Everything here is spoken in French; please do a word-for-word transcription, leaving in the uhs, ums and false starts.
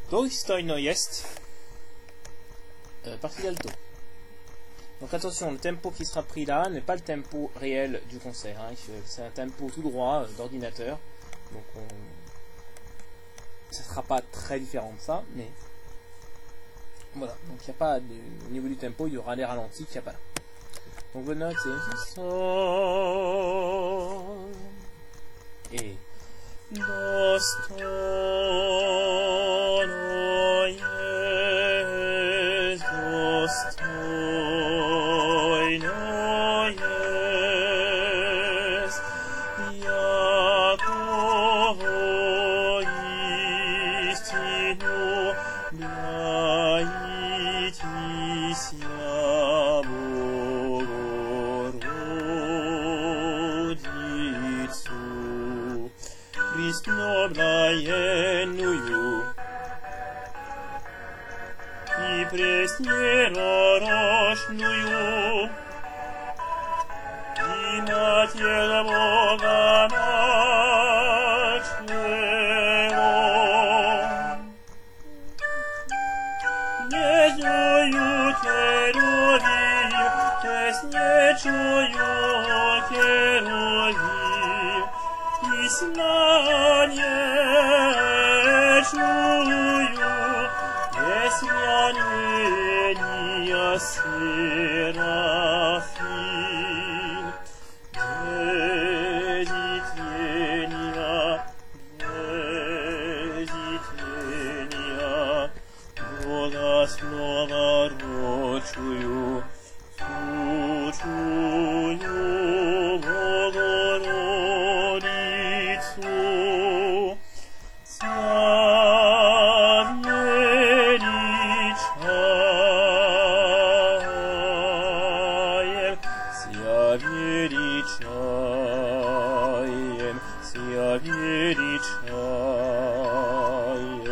Dostojno jest. Euh, partie d'alto. Donc attention, le tempo qui sera pris là n'est pas le tempo réel du concert. Hein. C'est un tempo tout droit euh, d'ordinateur. Donc on... ça ne sera pas très différent de ça, mais voilà. Donc il n'y a pas de... au niveau du tempo, il y aura les ralentis qu'il n'y a pas là. Donc votre note c'est Sol et Dostojno jest, dostojno jest, Jakowo istinu blaitisia Bogorodicu, Христно блаенную и преснерошную, и Матерь Бога нашего, нежную Херувим, честнейшую Херувим, и славнейшую Есвянения Серафим, дезитения, дезитения, благословорочую, сучую Богородицу, ся величаем, ся величаем, ся величаем.